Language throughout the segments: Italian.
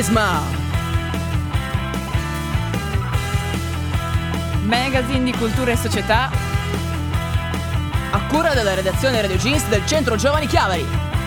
Prisma, magazine di cultura e società, a cura della redazione Radio Jeans del Centro Giovani Chiavari.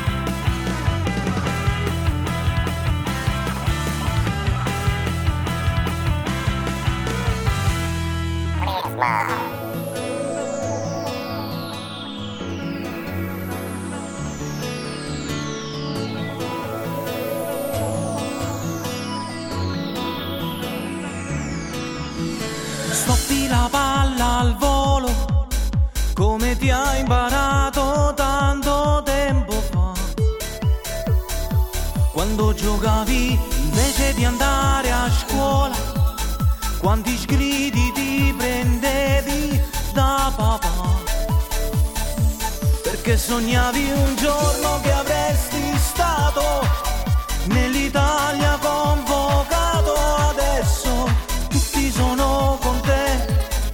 Stoppi la palla al volo, come ti ha imparato tanto tempo fa. Quando giocavi invece di andare a scuola, quanti sgridi ti prendevi da papà. Perché sognavi un giorno che avresti stato nell'Italia convocato. Adesso tutti sono con te,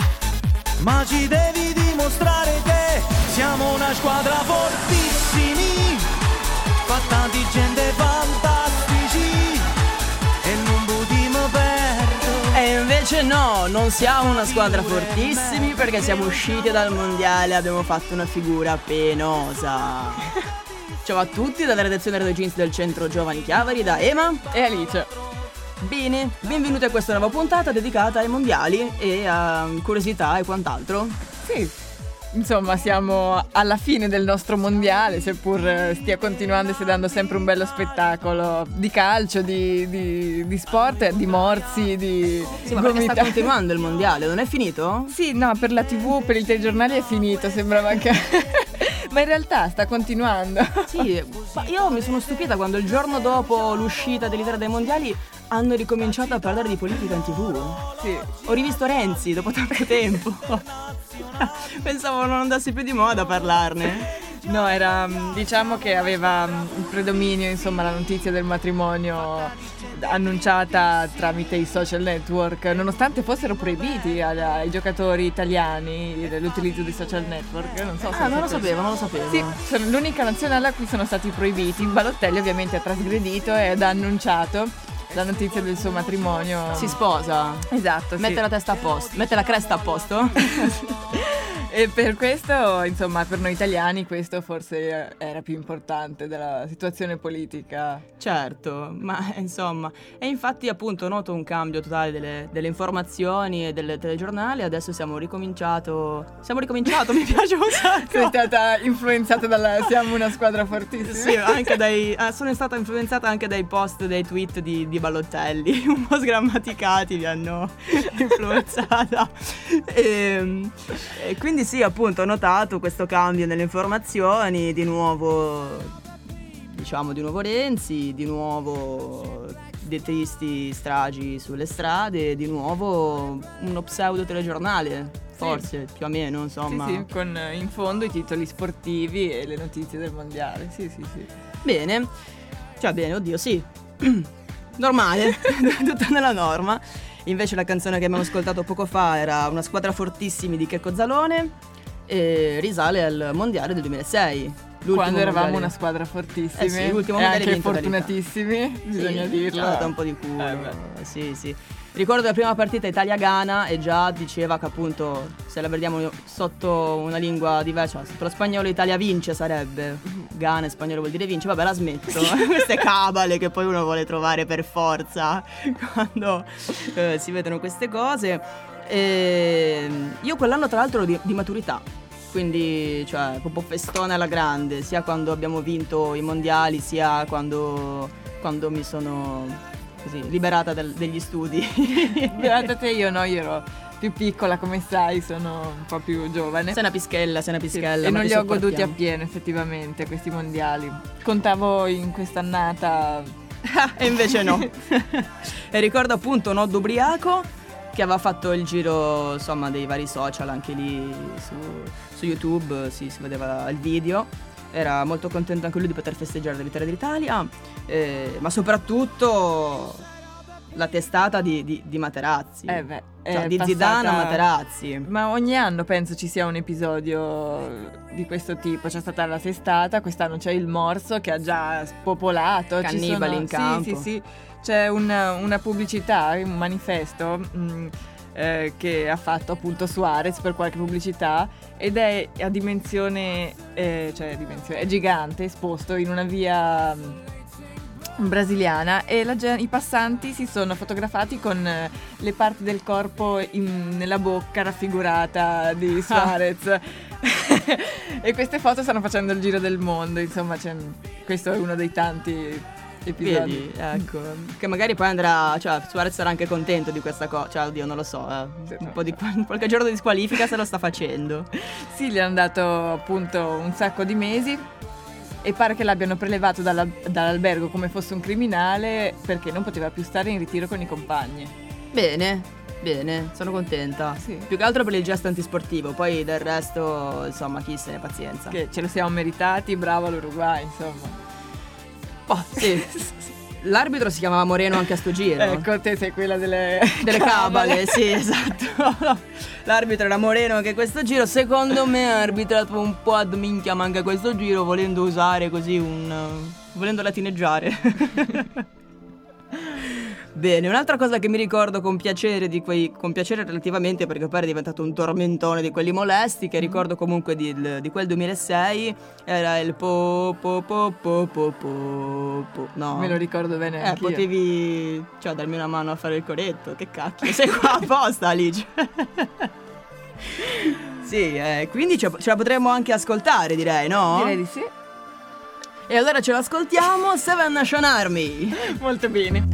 ma ci devi dimostrare che siamo una squadra fortissimi, fatta di gente fantastici e non potremo perdere. E invece no, non siamo una squadra fortissimi perché siamo usciti dal mondiale e abbiamo fatto una figura penosa. Ciao a tutti dalla redazione Radio Jeans del Centro Giovani Chiavari, da Ema e Alice. Bene, benvenuti a questa nuova puntata dedicata ai mondiali e a curiosità e quant'altro. Sì, insomma siamo alla fine del nostro mondiale, seppur stia continuando e stia dando sempre un bello spettacolo di calcio, di sport, di morsi, di Sì, ma perché sta continuando il mondiale, non è finito? Sì, no, per la TV, per i telegiornali è finito, sembrava che... Ma in realtà sta continuando. Sì, ma io mi sono stupita quando il giorno dopo l'uscita dell'Italia dai mondiali hanno ricominciato a parlare di politica in TV. Sì. Ho rivisto Renzi dopo tanto tempo. Pensavo non andasse più di moda a parlarne. No, era, diciamo che aveva il predominio, insomma, la notizia del matrimonio annunciata tramite i social network, nonostante fossero proibiti ai giocatori italiani l'utilizzo dei social network. Non so se non lo sapevo. Sì, sono l'unica nazionale a cui sono stati proibiti. Balotelli ovviamente ha trasgredito ed ha annunciato la notizia del suo matrimonio. Si sposa. Esatto, mette sì. la testa a posto, mette la cresta a posto. E per questo, insomma, per noi italiani questo forse era più importante della situazione politica. Certo, ma insomma, e infatti appunto noto un cambio totale delle informazioni e del telegiornale. Adesso siamo ricominciato, mi piace un sacco. Sei stata influenzata dalla siamo una squadra fortissima. Sì, anche sono stata influenzata anche dai post, dai tweet di Balotelli, un po' sgrammaticati mi hanno influenzata. E quindi sì, appunto ho notato questo cambio nelle informazioni, di nuovo Renzi, di nuovo dei tristi stragi sulle strade, di nuovo uno pseudo telegiornale, forse, più o meno, insomma. Sì, con in fondo i titoli sportivi e le notizie del mondiale, sì. Bene, oddio, sì, normale, tutta nella norma. Invece la canzone che abbiamo ascoltato poco fa era Una squadra fortissimi di Checco Zalone e risale al mondiale del 2006. Quando eravamo mondiale. una squadra fortissima, Sì, l'ultimo e mondiale anche vinto fortunatissimi, bisogna dirlo. Ci ha dato un po' di culo. Sì. Ricordo la prima partita Italia-Ghana e già diceva che appunto se la vediamo sotto una lingua diversa, sotto lo spagnolo Italia vince sarebbe. Ghana e spagnolo vuol dire vince, vabbè la smetto. Queste cabale che poi uno vuole trovare per forza quando si vedono queste cose. E io quell'anno tra l'altro di maturità, quindi cioè proprio festone alla grande, sia quando abbiamo vinto i mondiali sia quando mi sono così liberata degli studi. Beata te, io ero più piccola, come sai, sono un po' più giovane. Sei una pischella. Sì, e non li ho goduti appieno effettivamente questi mondiali. Contavo in quest'annata e invece no. E ricordo appunto Noddo Ubriaco che aveva fatto il giro, insomma, dei vari social, anche lì su YouTube si vedeva il video. Era molto contento anche lui di poter festeggiare la vittoria dell'Italia, ma soprattutto la testata di Materazzi. Cioè, di Zidane a Materazzi. Ma ogni anno penso ci sia un episodio di questo tipo. C'è stata la testata, quest'anno c'è il morso che ha già spopolato. Cannibali in campo. Sì. C'è una pubblicità, un manifesto che ha fatto appunto Suarez per qualche pubblicità, ed è a dimensione, è gigante, esposto in una via brasiliana, e i passanti si sono fotografati con le parti del corpo nella bocca raffigurata di Suarez. E queste foto stanno facendo il giro del mondo, insomma, questo è uno dei tanti episodi. Vedi, ecco, che magari poi andrà, cioè Suarez sarà anche contento di questa cosa, cioè oddio non lo so, un po' di qualche giorno di squalifica se lo sta facendo. Sì, gli hanno dato appunto un sacco di mesi e pare che l'abbiano prelevato dall'albergo come fosse un criminale, perché non poteva più stare in ritiro con i compagni. Bene, sono contenta. Sì. Più che altro per il gesto antisportivo, poi del resto, insomma, chi se ne pazienza. Che ce lo siamo meritati, bravo l'Uruguay, insomma. Oh, sì. L'arbitro si chiamava Moreno anche a sto giro. Ecco, te sei quella delle cabale, sì, esatto. L'arbitro era Moreno anche questo giro. Secondo me ha arbitrato un po' ad minchia anche questo giro, volendo usare così volendo latineggiare. Bene, un'altra cosa che mi ricordo con piacere relativamente, perché poi è diventato un tormentone di quelli molesti, che ricordo comunque di quel 2006, era il po. No. Me lo ricordo bene anch'io. Potevi, darmi una mano a fare il coretto, che cacchio, sei qua apposta, Alice. Sì, quindi ce la potremmo anche ascoltare, direi, no? Direi di sì. E allora ce l'ascoltiamo, Seven Nation Army. Molto bene.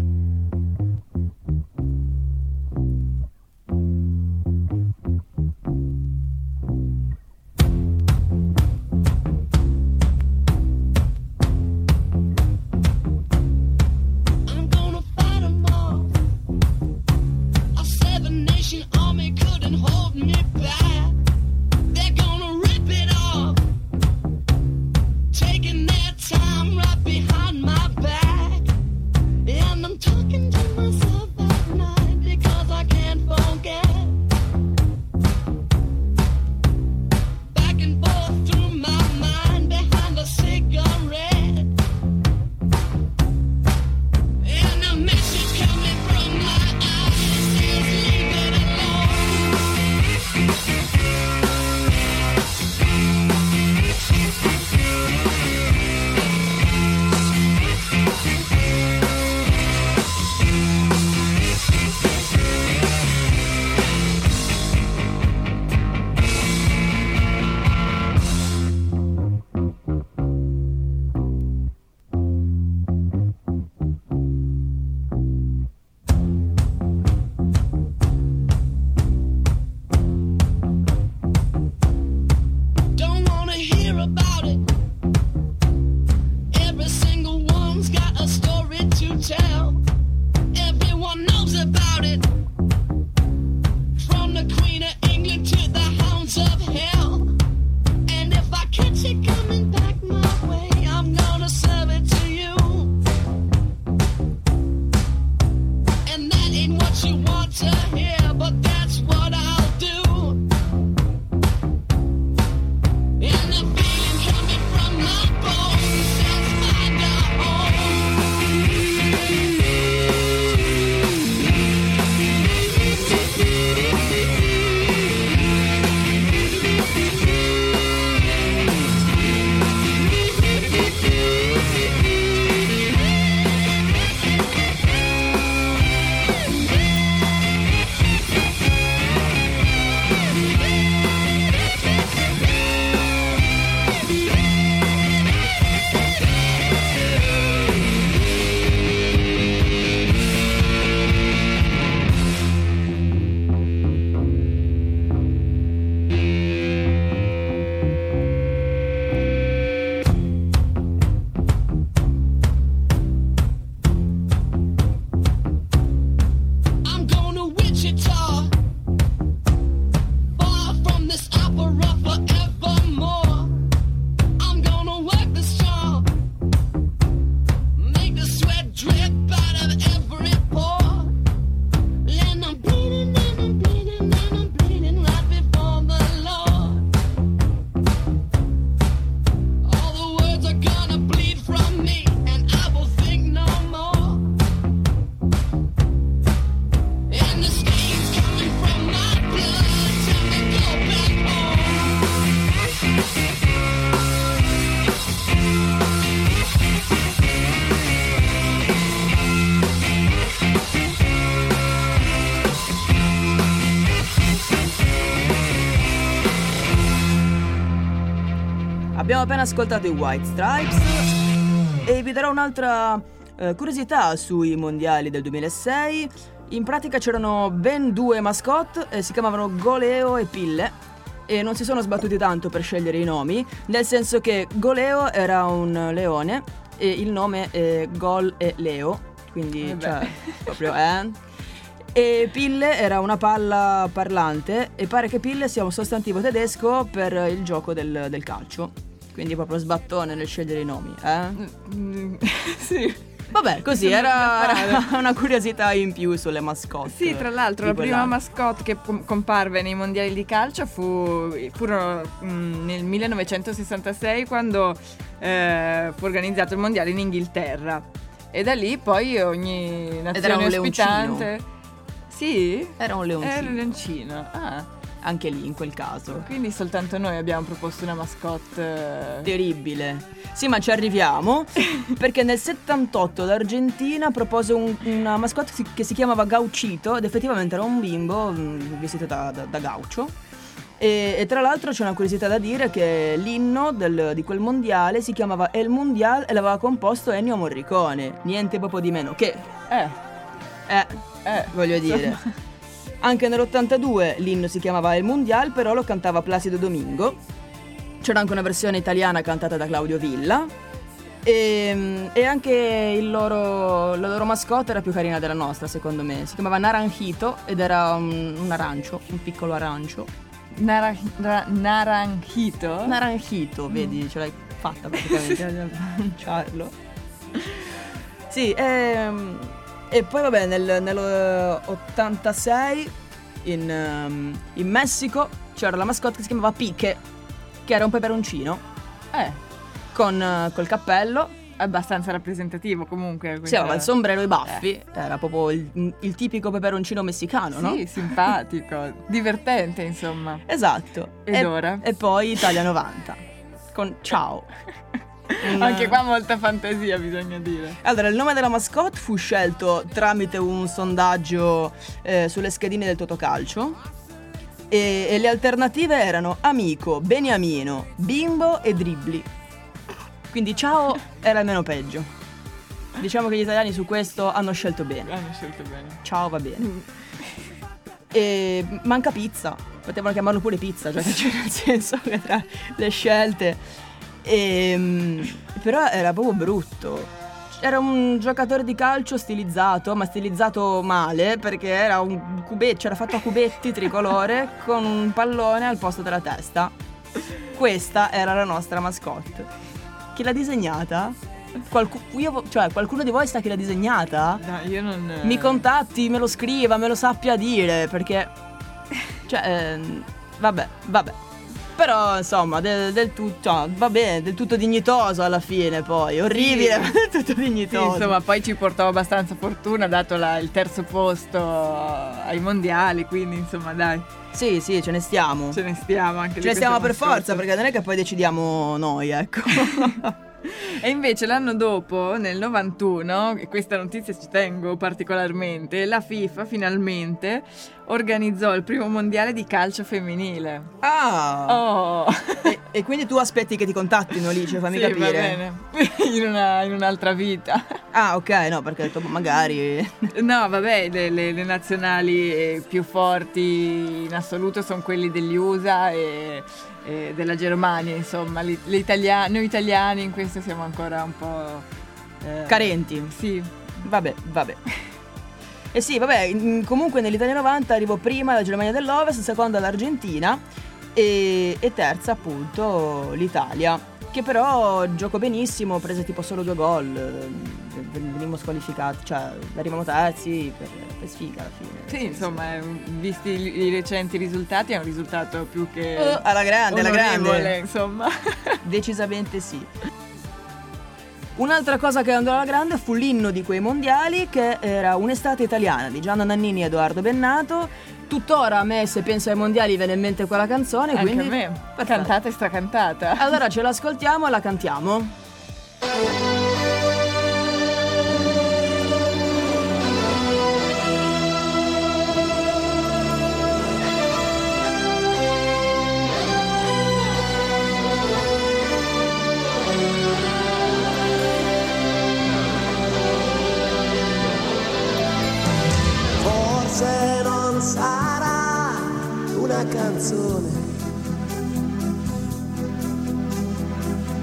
Taking their time right behind my back, and I'm Abbiamo appena ascoltato i White Stripes e vi darò un'altra curiosità sui mondiali del 2006. In pratica c'erano ben 2 mascotte e si chiamavano Goleo e Pille e non si sono sbattuti tanto per scegliere i nomi, nel senso che Goleo era un leone e il nome è Gol e Leo, quindi cioè proprio E Pille era una palla parlante e pare che Pille sia un sostantivo tedesco per il gioco del calcio. Quindi proprio sbattone nel scegliere i nomi, Sì. Vabbè, così era una curiosità in più sulle mascotte. Sì, tra l'altro la prima mascotte che comparve nei mondiali di calcio furono nel 1966 quando fu organizzato il mondiale in Inghilterra. E da lì poi ogni nazione ospitante... Sì? Era un leoncino. Era un leoncino, Anche lì in quel caso. Quindi soltanto noi abbiamo proposto una mascotte terribile. Sì, ma ci arriviamo perché nel 78 l'Argentina propose una mascotte che si chiamava Gauchito ed effettivamente era un bimbo vestito da gaucho. E tra l'altro c'è una curiosità da dire che l'inno di quel mondiale si chiamava El Mundial e l'aveva composto Ennio Morricone. Niente proprio di meno che voglio dire. Anche nell'82 l'inno si chiamava El Mundial, però lo cantava Placido Domingo. C'era anche una versione italiana cantata da Claudio Villa. E anche la loro mascotte era più carina della nostra, secondo me. Si chiamava Naranjito ed era un arancio, un piccolo arancio. Naranjito? Naranjito, vedi, ce l'hai fatta praticamente a pronunciarlo. Sì, e poi vabbè nell'86 in Messico c'era la mascotte che si chiamava Pique, che era un peperoncino col cappello abbastanza rappresentativo comunque. Sì, aveva il sombrero e i baffi. Era proprio il tipico peperoncino messicano, no? Sì, simpatico, divertente insomma. Esatto. E poi Italia 90 con Ciao. Anche qua molta fantasia, bisogna dire. Allora, il nome della mascotte fu scelto tramite un sondaggio sulle schedine del Totocalcio e le alternative erano Amico, Beniamino, Bimbo e Dribbli. Quindi Ciao era il meno peggio. Diciamo che gli italiani su questo hanno scelto bene. Ciao va bene. E manca Pizza. Potevano chiamarlo pure Pizza, cioè nel senso che tra le scelte. Però era proprio brutto. Era un giocatore di calcio stilizzato, ma stilizzato male, perché era un cubetto, c'era fatto a cubetti tricolore con un pallone al posto della testa. Questa era la nostra mascotte. Chi l'ha disegnata? Qualcuno di voi sa chi l'ha disegnata? No, io non... Mi contatti, me lo scriva, me lo sappia dire, perché vabbè. Però insomma del tutto va bene, del tutto dignitoso alla fine, poi orribile, ma del tutto dignitoso. Sì, insomma poi ci portò abbastanza fortuna dato il terzo posto ai mondiali, quindi insomma dai. Sì, ce ne stiamo. Ce ne stiamo anche. Ce ne stiamo per forza, perché non è che poi decidiamo noi, ecco. E invece l'anno dopo, nel 91, e questa notizia ci tengo particolarmente, la FIFA finalmente organizzò il primo mondiale di calcio femminile. E quindi tu aspetti che ti contattino lì, cioè fammi capire. Va bene. in un'altra vita. Ok, no, perché magari no, vabbè, le nazionali più forti in assoluto sono quelli degli USA e della Germania, insomma. Noi italiani in questo siamo ancora un po' carenti. Sì. Vabbè. E sì, vabbè, comunque nell'Italia 90 arrivò prima la Germania dell'Ovest, seconda l'Argentina e terza appunto l'Italia, che però giocò benissimo, prese tipo solo 2 gol, venimmo squalificati, cioè arriviamo terzi per sfiga alla fine. Sì, insomma, visti i recenti risultati è un risultato più che alla grande, insomma. Decisamente sì. Un'altra cosa che andò alla grande fu l'inno di quei mondiali, che era Un'estate italiana di Gianna Nannini e Edoardo Bennato. Tuttora a me, se penso ai mondiali, viene in mente quella canzone. Anche quindi a me, cantata e stracantata. Allora ce l'ascoltiamo e la cantiamo.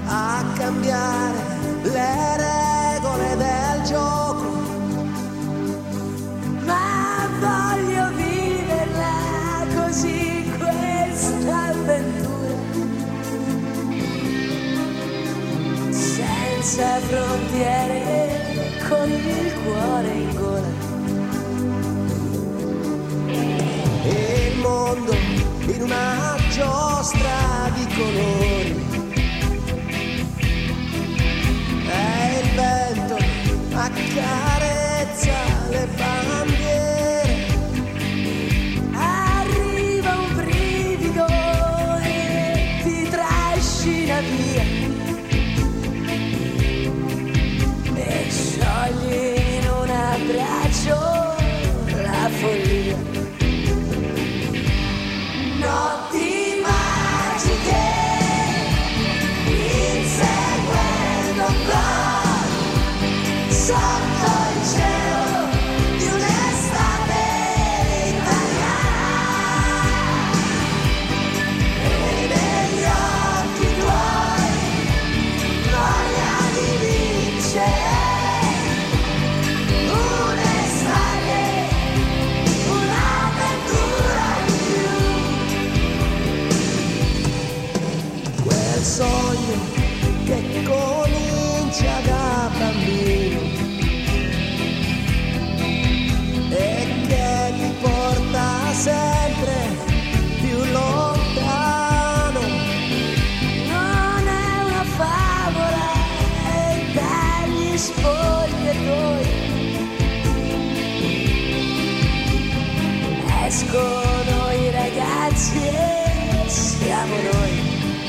a cambiare le regole del gioco, ma voglio viverla così questa avventura, senza frontiere, con il cuore in gola. E il mondo in una giostra di colori, e il vento accarezza le bandiere, arriva un brivido e ti trascina via e sciogli in un abbraccio la follia. Notti magiche, inseguendo un gol, sotto il cielo di un'estate italiana, e negli occhi tuoi voglia di vincere. Sogno che comincia da bambino e che ti porta sempre più lontano. Non è una favola, è dagli spogliatoi escono i ragazzi e siamo noi.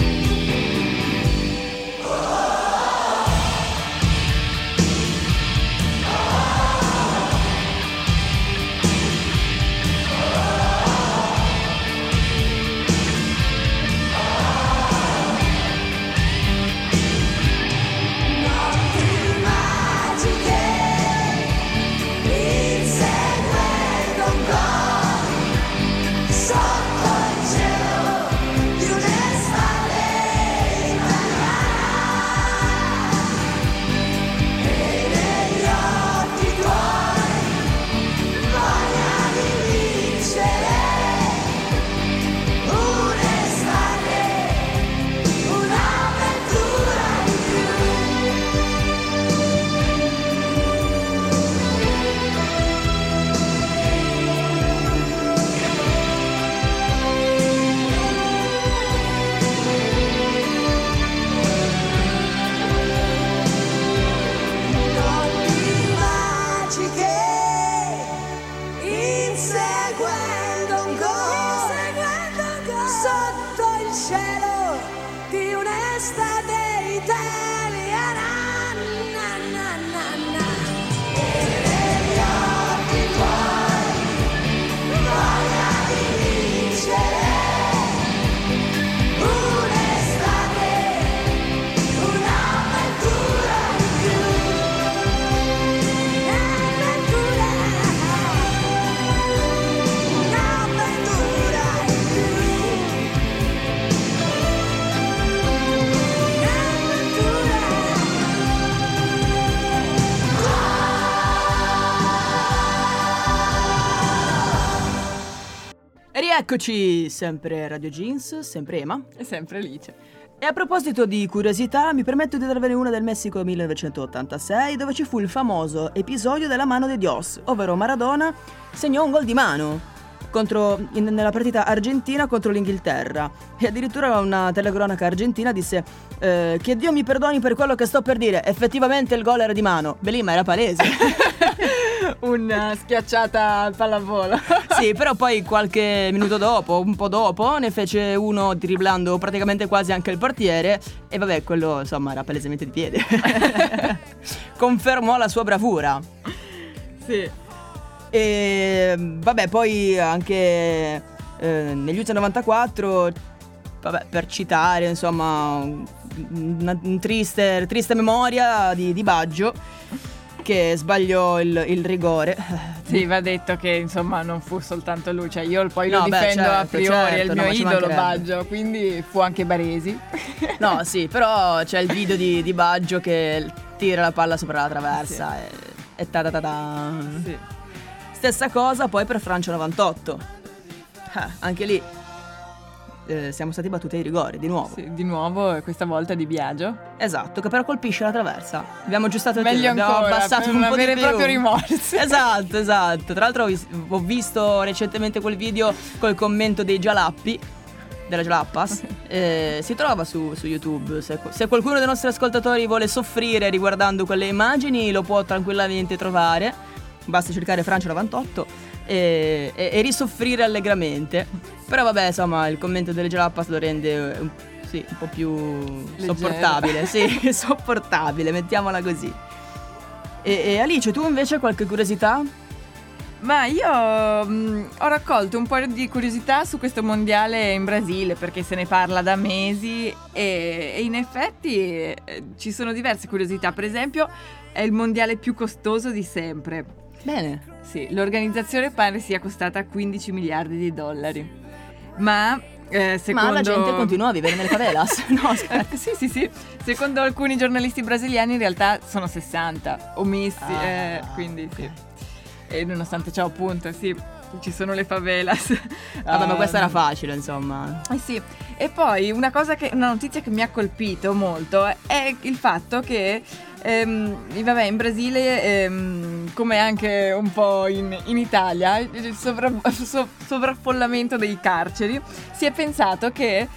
Eccoci, sempre Radio Jeans, sempre Ema e sempre Alice. E a proposito di curiosità, mi permetto di darvene una del Messico 1986, dove ci fu il famoso episodio della mano de Dios, ovvero Maradona segnò un gol di mano nella partita argentina contro l'Inghilterra, e addirittura una telecronaca argentina disse che Dio mi perdoni per quello che sto per dire, effettivamente il gol era di mano. Beh, lì, ma era palese. Una schiacciata al pallavolo. Sì, però poi qualche minuto dopo, un po' dopo, ne fece uno driblando praticamente quasi anche il portiere, e vabbè, quello insomma era palesemente di piede. Confermò la sua bravura. Sì. E vabbè, poi anche negli ultimi 94, vabbè, per citare insomma una triste memoria di Baggio, che sbagliò il rigore. Sì, va detto che insomma non fu soltanto lui, cioè io poi lo No, beh, difendo a certo, priori, è il certo, mio no, ma ci idolo mancherebbe. Baggio, quindi fu anche Baresi. No, sì, però c'è il video di Baggio che tira la palla sopra la traversa e ta ta ta ta. Sì. Stessa cosa poi per Francia 98. Anche lì siamo stati battuti ai rigori di nuovo. Sì, di nuovo, questa volta di Biagio. Esatto, che però colpisce la traversa. Abbiamo aggiustato il Meglio tiro, abbiamo ancora, abbassato per un non po' di avere più. proprio rimorsi. Esatto. Tra l'altro ho visto recentemente quel video col commento dei Jalappi, della Jalappas. Si trova su YouTube. Se qualcuno dei nostri ascoltatori vuole soffrire riguardando quelle immagini, lo può tranquillamente trovare. Basta cercare Francia 98 e risoffrire allegramente. Però vabbè, insomma, il commento delle Jalappas lo rende un po' più leggero. sopportabile. Sì, sopportabile, mettiamola così. E Alice, tu invece qualche curiosità? Ma io ho raccolto un po' di curiosità su questo mondiale in Brasile, perché se ne parla da mesi e in effetti ci sono diverse curiosità. Per esempio, è il mondiale più costoso di sempre. Bene. Sì, l'organizzazione pare sia costata 15 miliardi di dollari. Ma secondo... Ma la gente continua a vivere nelle favelas. No, scherzo. Sì. Secondo alcuni giornalisti brasiliani in realtà sono 60 omessi, quindi sì. E nonostante ciò, appunto, sì, ci sono le favelas. Vabbè, ma questa era facile, insomma. Sì. E poi una notizia che mi ha colpito molto è il fatto che in Brasile, come anche un po' in Italia, il sovraffollamento dei carceri, si è pensato che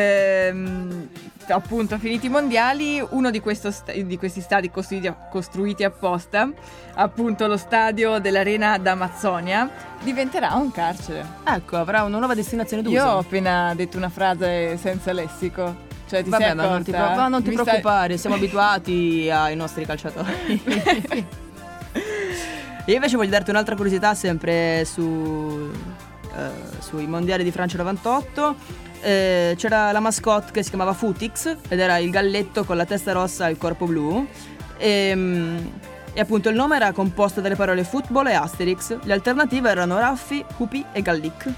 appunto finiti i mondiali, uno di questi stadi costruiti apposta, appunto lo stadio dell'Arena d'Amazzonia, diventerà un carcere. Ecco, avrà una nuova destinazione d'uso. Io ho appena detto una frase senza lessico. Cioè, ti Vabbè, sei ma non ti, accorta? ma non ti Mi preoccupare, siamo abituati ai nostri calciatori. Io invece voglio darti un'altra curiosità sempre sui mondiali di Francia 98. C'era la mascotte che si chiamava Futix ed era il galletto con la testa rossa e il corpo blu. E appunto il nome era composto dalle parole football e Asterix. Le alternative erano Raffi, Hupi e Gallic.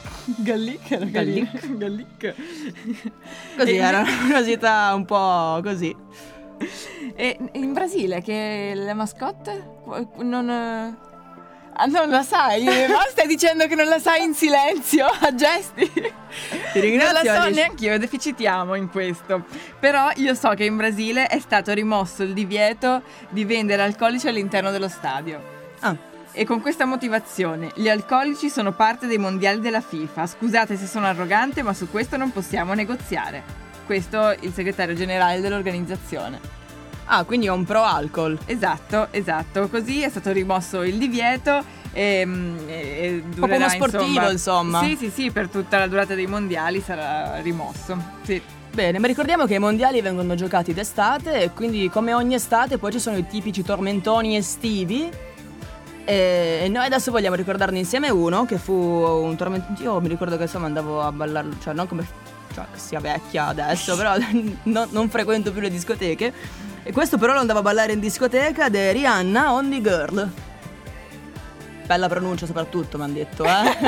Gallic. Così era una curiosità un po' così. E in Brasile che la mascotte non la sai? Ma stai dicendo che non la sai in silenzio, a gesti? Ti ringrazio, Non la so Alice. neanch'io, deficitiamo in questo. Però io so che in Brasile è stato rimosso il divieto di vendere alcolici all'interno dello stadio. E con questa motivazione: gli alcolici sono parte dei mondiali della FIFA. Scusate se sono arrogante, ma su questo non possiamo negoziare. Questo il segretario generale dell'organizzazione. Quindi è un pro alcol. Esatto. Così è stato rimosso il divieto e Proprio uno durerà, sportivo, insomma. Sì, per tutta la durata dei mondiali sarà rimosso. Sì. Bene, ma ricordiamo che i mondiali vengono giocati d'estate e quindi come ogni estate poi ci sono i tipici tormentoni estivi. E noi adesso vogliamo ricordarne insieme uno che fu un tormento. Io mi ricordo che insomma andavo a ballare, cioè non come che sia vecchia adesso, però non frequento più le discoteche. E questo però lo andavo a ballare in discoteca ed è Rihanna, Only Girl. Bella pronuncia soprattutto, mi hanno detto,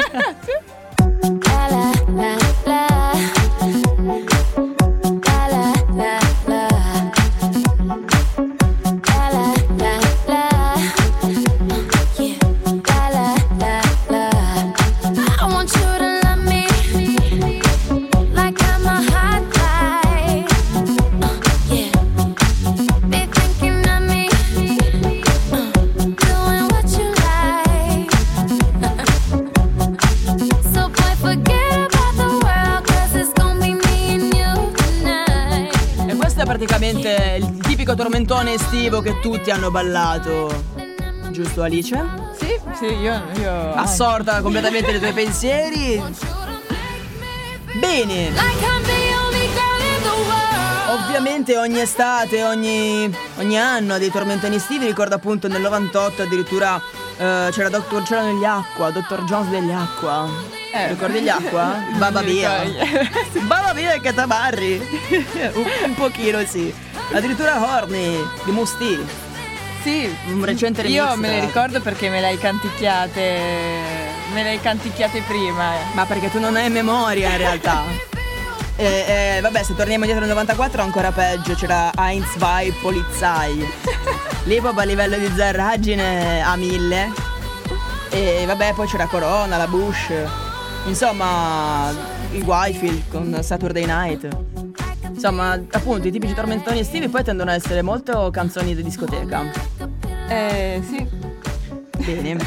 praticamente il tipico tormentone estivo che tutti hanno ballato. Giusto, Alice? Sì, io assorta completamente nei tuoi pensieri. Bene. Ovviamente ogni estate, ogni anno ha dei tormentoni estivi. Ricordo appunto nel 98 addirittura c'era C'erano gli Acqua, Dr. Jones degli Acqua. Ricordi gli Acqua? Baba via. Baba via e Catabarri. un pochino sì. Addirittura Horny di Musti. sì, un recente remix. Io me le ricordo perché me le hai canticchiate prima. Ma perché tu non hai memoria in realtà. Vabbè, se torniamo indietro al 94 ancora peggio. C'era Eins, Zwei, Polizei. L'hip-hop a livello di zarraggine a 1000. E vabbè, poi c'era Corona, la Bush. Insomma, il Whitefield con Saturday Night. Insomma, appunto, i tipici tormentoni estivi poi tendono a essere molto canzoni di discoteca. Sì. Bene.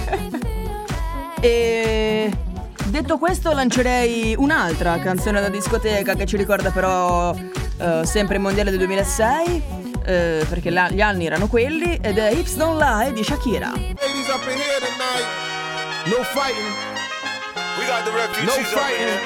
E detto questo, lancerei un'altra canzone da discoteca che ci ricorda però sempre il mondiale del 2006, perché gli anni erano quelli, ed è Hips Don't Lie di Shakira. Ladies up in here tonight. No fighting. We got the refugees. No fighting.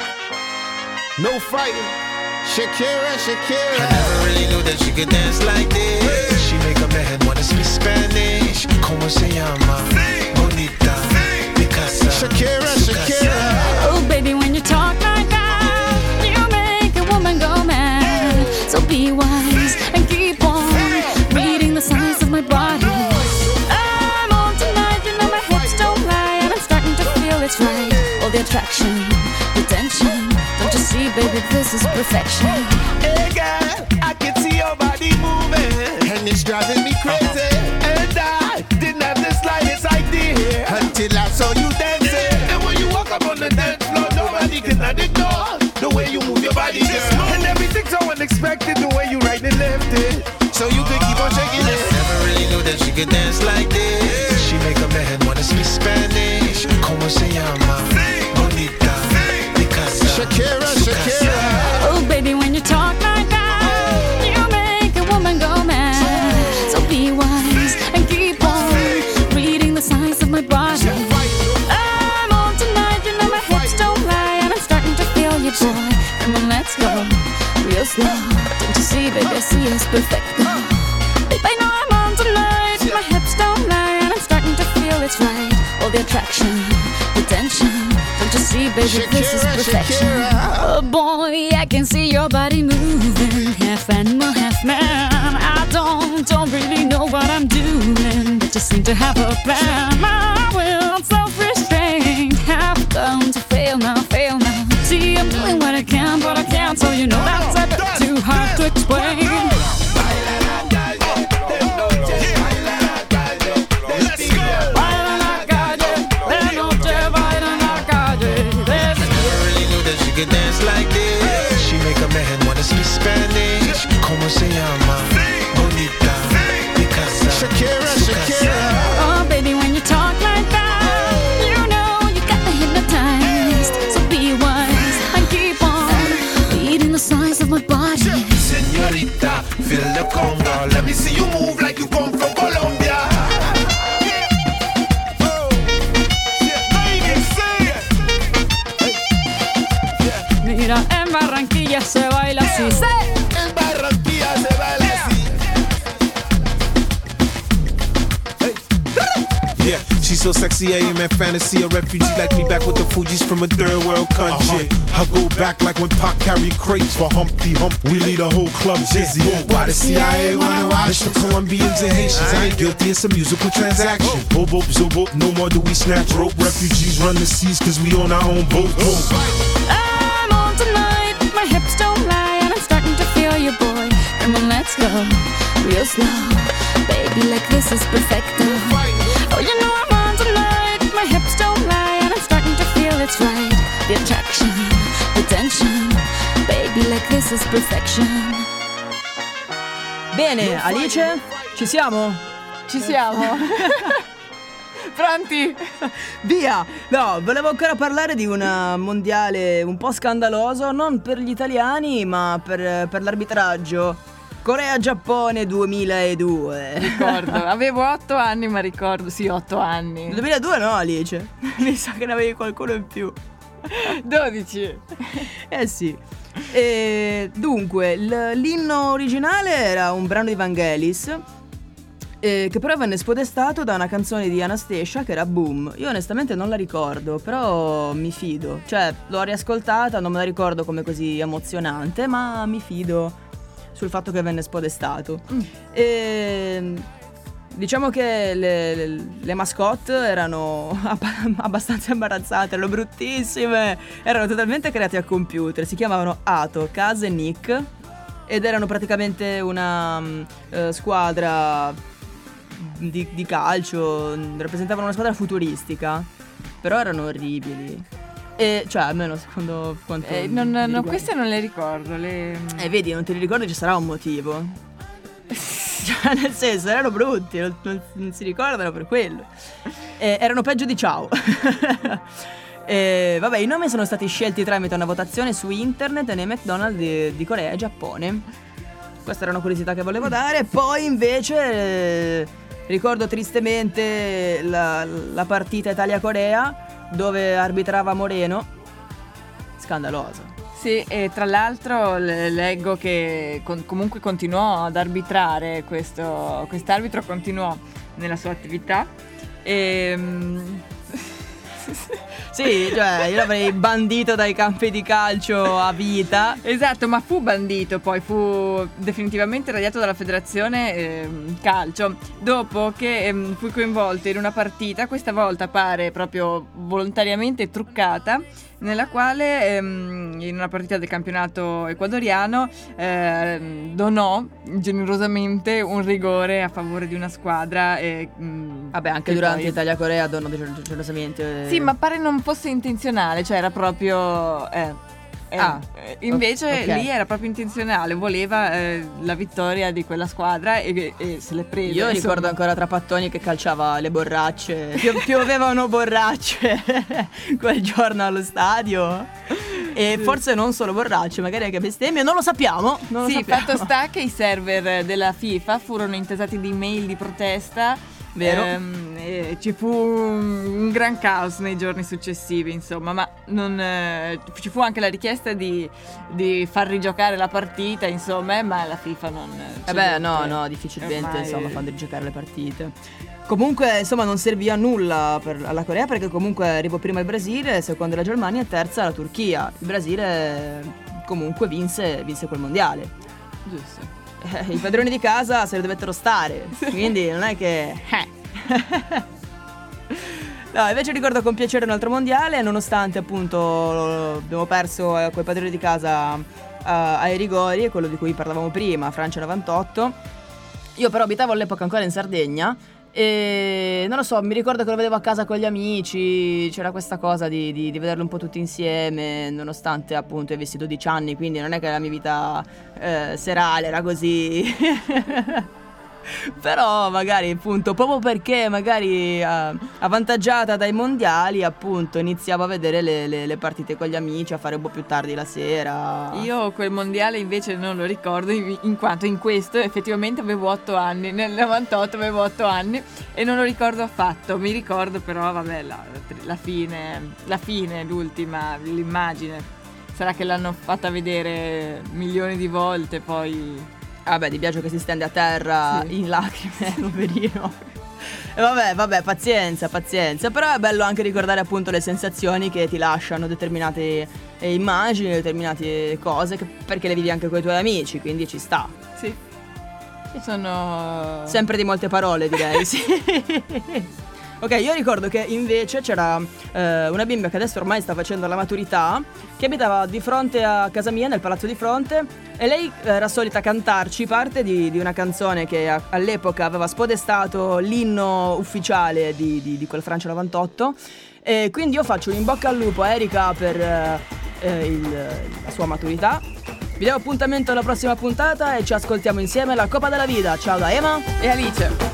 No fighting. Shakira, Shakira. I never really knew that she could dance like this. She make a man wanna speak Spanish. Como se llama? Bonita. Picasa. Shakira, Shakira. Oh baby, when you talk like that, you make a woman go mad. So be wise and keep on reading the signs of my body. I'm on tonight, you know my hips don't lie, and I'm starting to feel it's right. All the attraction, the tension. Don't you see, baby, this is perfection. Hey girl, I can see your body moving, and it's driving me crazy. And I didn't have the slightest idea until I saw you dancing. And when you walk up on the dance floor, nobody can ignore the way you move your body, girl. And everything's so unexpected, the way you right and left it, so you could keep on shaking it. Never really knew that she could dance like this. She make a man wanna speak Spanish. Como se llama? Bonita. Picasa. Shakira, Shakira. Oh baby, when you talk like that, you make a woman go mad. So be wise and keep on reading the signs of my body. I'm on tonight, you know my hips don't lie, and I'm starting to feel you, boy. Come on, let's go real slow. Don't you see, baby, I see it's perfect. Babe, I know I'm on tonight. My hips don't lie, and I'm starting to feel it's right. All the attraction, the tension. Don't you see, baby, this is perfection. Oh boy, I can see your body moving, half animal, half man. I don't really know what I'm doing, but just seem to have a plan. My will, self-restraint, have come to fail now, fail now. See, I'm doing what I can, but I can't, so you know that's a bit too hard to explain. Could dance like this. She make a man wanna speak Spanish. Como se llama? Bonita. Picasa. Shakira, Shakira. Oh baby, when you talk like that, you know you got me hypnotized. So be wise and keep on reading the signs of my body. Señorita, feel the conga. Let me see you move like you come from Colombia. Mira, en Barranquilla se baila así. En Barranquilla se baila así. Yeah, she's so sexy, I am in fantasy. A refugee like me back with the Fugees from a third world country. I go back like when Pac carried crates for Humpty Hump. We lead a whole club dizzy. Why the CIA wanna watch the Colombians and Haitians? I ain't guilty, it's a musical transaction. Boop, boop, zo, boop, no more do we snatch rope. Refugees run the seas cause we own our own boat. I'm on tonight, my hips don't lie, and I'm starting to feel you, boy. Come on, let's go real slow. Baby, like this is perfect. Oh, you know I'm on tonight, my hips don't lie, and I'm starting to feel it's right. The attraction, the tension. Baby, like this is perfection. Bene, Alice, ci siamo? Ci siamo. Pronti? Via! No, volevo ancora parlare di un mondiale un po' scandaloso, non per gli italiani, ma per l'arbitraggio. Corea-Giappone 2002. Ricordo, avevo 8 anni, ma ricordo, sì, 8 anni. Nel 2002 no, Alice. Mi sa che ne avevi qualcuno in più. 12. Eh sì. E dunque, l'inno originale era un brano di Vangelis, che però venne spodestato da una canzone di Anastacia che era Boom. Io onestamente non la ricordo, però mi fido. Cioè, l'ho riascoltata, non me la ricordo come così emozionante, ma mi fido sul fatto che venne spodestato. Diciamo che le mascotte erano abbastanza imbarazzate, erano bruttissime, erano totalmente create al computer, si chiamavano Ato, Kaz e Nick ed erano praticamente una squadra di calcio, rappresentavano una squadra futuristica, però erano orribili. E cioè almeno secondo quanto queste non le ricordo. Vedi, non te li ricordi, ci sarà un motivo. Cioè, nel senso, erano brutti, non si ricordano per quello. Erano peggio di Ciao. Vabbè, i nomi sono stati scelti tramite una votazione su internet nei McDonald's di Corea e Giappone. Questa era una curiosità che volevo dare. Poi invece ricordo tristemente la partita Italia-Corea, dove arbitrava Moreno. Scandalosa. Sì, e tra l'altro leggo che comunque continuò ad arbitrare, quest'arbitro continuò nella sua attività e sì, cioè io l'avrei bandito dai campi di calcio a vita. Esatto, ma fu bandito, poi fu definitivamente radiato dalla federazione calcio dopo che fu coinvolto in una partita, questa volta pare proprio volontariamente truccata, nella quale in una partita del campionato ecuadoriano donò generosamente un rigore a favore di una squadra. Vabbè, anche durante poi Italia-Corea donò generosamente. Sì, ma pare non fosse intenzionale, cioè era proprio invece okay. Lì era proprio intenzionale, voleva la vittoria di quella squadra e se l'è presa. Io ricordo ancora Trapattoni che calciava le borracce, piovevano borracce quel giorno allo stadio. E forse non solo borracce, magari anche bestemmie, non lo sappiamo. Fatto sta che i server della FIFA furono intesati di email di protesta. Vero? Ci fu un gran caos nei giorni successivi, insomma, ma ci fu anche la richiesta di far rigiocare la partita, insomma, ma la FIFA non no, difficilmente ormai insomma fanno rigiocare le partite. Comunque insomma non serviva a nulla alla Corea, perché comunque arrivò prima il Brasile, seconda la Germania e terza la Turchia. Il Brasile comunque vinse quel mondiale. Giusto. I padroni di casa se ne dovettero stare, quindi non è che no, invece ricordo con piacere un altro mondiale, nonostante appunto abbiamo perso quei padroni di casa ai rigori, quello di cui parlavamo prima, Francia 98. Io però abitavo all'epoca ancora in Sardegna e non lo so, mi ricordo che lo vedevo a casa con gli amici, c'era questa cosa di vederlo un po' tutti insieme, nonostante appunto avessi 12 anni, quindi non è che la mia vita serale era così. Però magari appunto proprio perché magari avvantaggiata dai mondiali, appunto iniziavo a vedere le partite con gli amici, a fare un po' più tardi la sera. Io quel mondiale invece non lo ricordo, in quanto in questo effettivamente avevo 8 anni, nel 98 avevo 8 anni e non lo ricordo affatto. Mi ricordo però vabbè la fine, l'ultima, l'immagine. Sarà che l'hanno fatta vedere milioni di volte poi. Vabbè, Di Biagio che si stende a terra in lacrime, poverino. E vabbè, pazienza. Però è bello anche ricordare appunto le sensazioni che ti lasciano determinate immagini, determinate cose, perché le vivi anche con i tuoi amici, quindi ci sta. Sì. Sono sempre di molte parole, direi, sì. Ok, io ricordo che invece c'era una bimba che adesso ormai sta facendo la maturità, che abitava di fronte a casa mia, nel palazzo di fronte, e lei era solita cantarci parte di una canzone che all'epoca aveva spodestato l'inno ufficiale di quel Francia 98. E quindi io faccio un in bocca al lupo a Erika per la sua maturità. Vi do appuntamento alla prossima puntata e ci ascoltiamo insieme la Coppa della Vita. Ciao da Ema e Alice.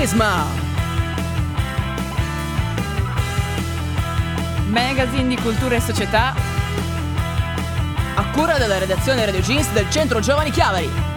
Sisma. Magazine di cultura e società A cura della redazione Radio Jeans del Centro Giovani Chiavari.